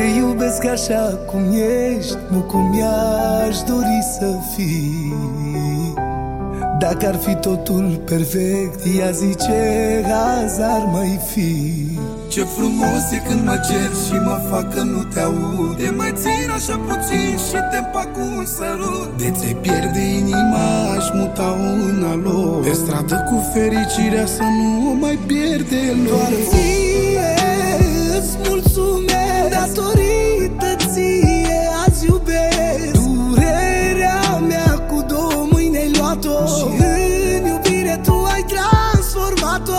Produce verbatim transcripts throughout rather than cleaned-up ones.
Te iubesc așa cum ești, nu cum mi-aș dori să fii. Dacă ar fi totul perfect, ea zice azi ar mai fi. Ce frumos e când mă cer și mă fac că nu te aud. Te mai țin așa puțin și te împac cu un sărut. De ți-ai pierde inima, aș muta un alo pe stradă cu fericirea să nu o mai pierde loc. Doar ție îți mulțumesc, datorită ție azi iubesc. Durerea mea cu două mâini ai luat-o și în iubire tu ai transformat-o.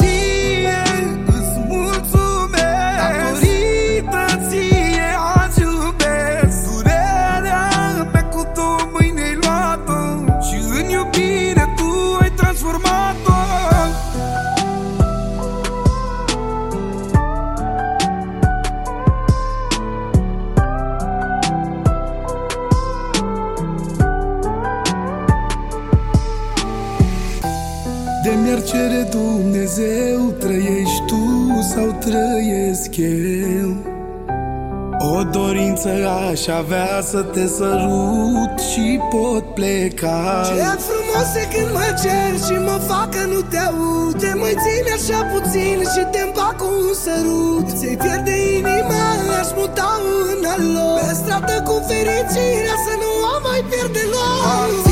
De mi-ar cere Dumnezeu, trăiești tu sau trăiesc eu? O dorință aș avea să te sărut și pot pleca. Ce frumos e când mă cer și mă fac că nu te aud. Te mai țin așa puțin și te împac cu un sărut. Ți-ai pierde inima, aș muta un alo pe stradă cu fericirea să nu o mai pierde loc.